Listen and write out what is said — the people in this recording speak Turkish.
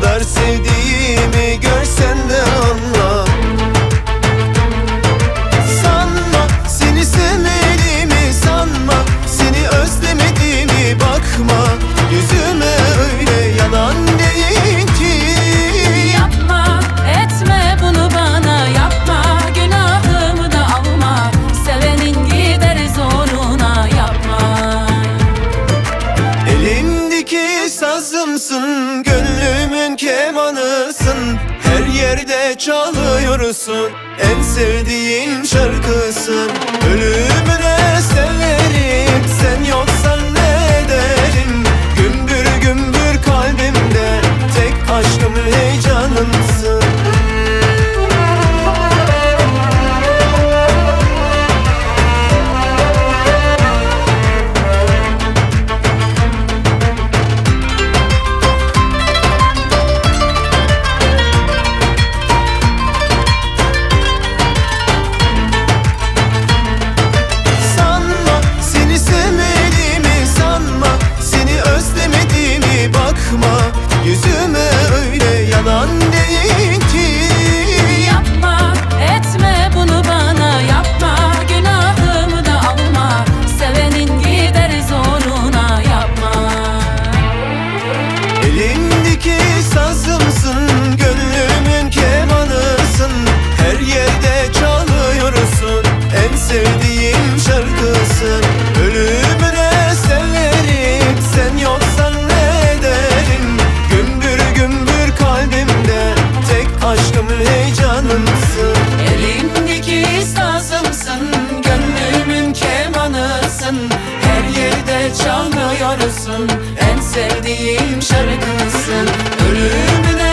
kadar sevdiğimi görsen de anla. Sanma seni sevmediğimi, sanma seni özlemediğimi, bakma yüzüme öyle, yalan değil ki. Yapma etme bunu bana, yapma günahımı da alma, sevenin gider zoruna yapma. Elimdeki sazımsın, gönlümün kemanısın, her yerde çalıyorsun, en sevdiğim şarkısın. Ölümüne severim, sen yoksan ne ederim? Gümbür gümbür kalbimde, tek aşkım heyecanımsın. Yüzüme öyle, yalan değil ki. Yapma etme bunu bana, yapma günahımı da alma, sevenin gider zoruna yapma. Elimdeki sazımsın, gönlümün kemanısın, her yerde çalıyorsun, en sevdiğim şarkısın. Ölümüne severim, sen yoksan ne ederim? Gümbür gümbür kalbimde, tek aşkım heyecanımsın. Elimdeki sazımsın, gönlümün kemanısın, her yerde çalıyorsun, en sevdiğim şarkısın. Ölümüne